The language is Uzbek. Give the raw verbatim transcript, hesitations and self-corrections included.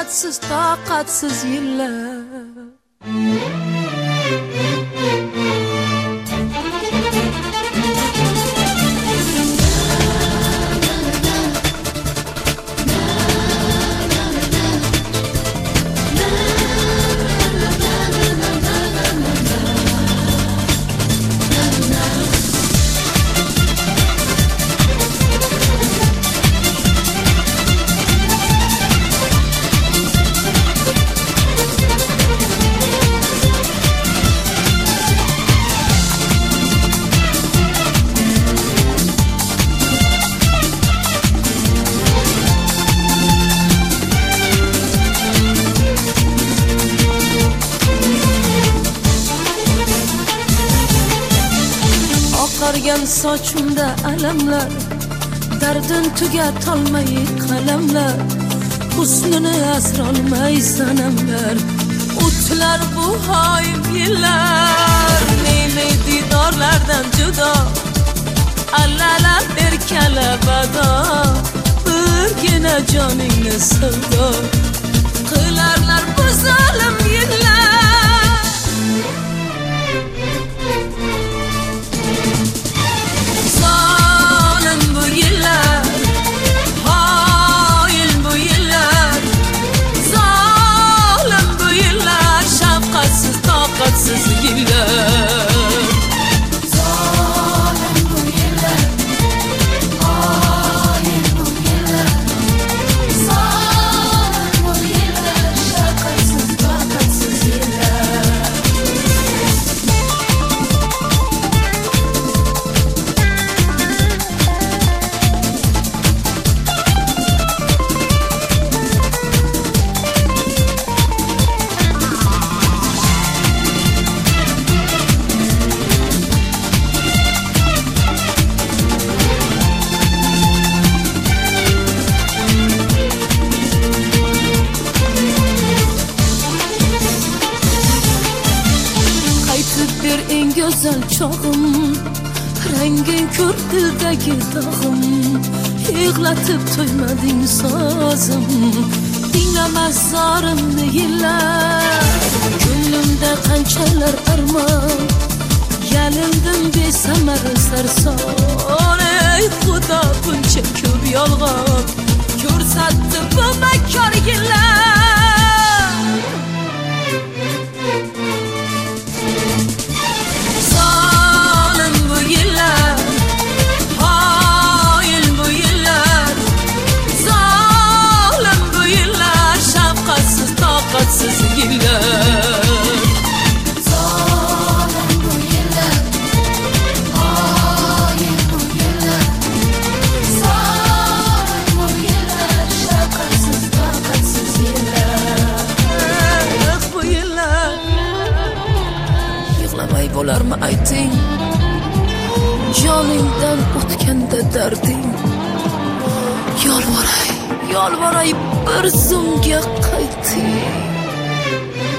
Şafqatsiz, toqatsiz yillar. Oqargan sochimda alamlar, dardin tugatolmay qalamlar, husnini asrolmay sanamlar, o'tlar bu hoyim yillar. Meni didorlardan judo, allalar berkala bado, birgina joningni savdo qilarlar bu zolim yillar. Siz yillar, zalim bu yillar, hain bu yillar, zalim bu yillar, şafqatsiz, toqatsiz yillar. En güzel çağım, rengin kör dildeki dağım, yığlatıp toymadın sazım, dinlemez zarımlı yıllar. Gönlümde kançalar arman, gelindim bir semer sersan. Ey Xuda bunca kör yalgan, körsattı bu bekar yıllar. Siz yillar, zalim bu yillar, hain bu yillar, zalim bu yillar, şafqatsiz, toqatsiz yillar. Eh bu yillar, yig'lamay bo'larmi ayting, joningdan o'tganda darding. Yolvoray, yolvoray bir zumga qayting.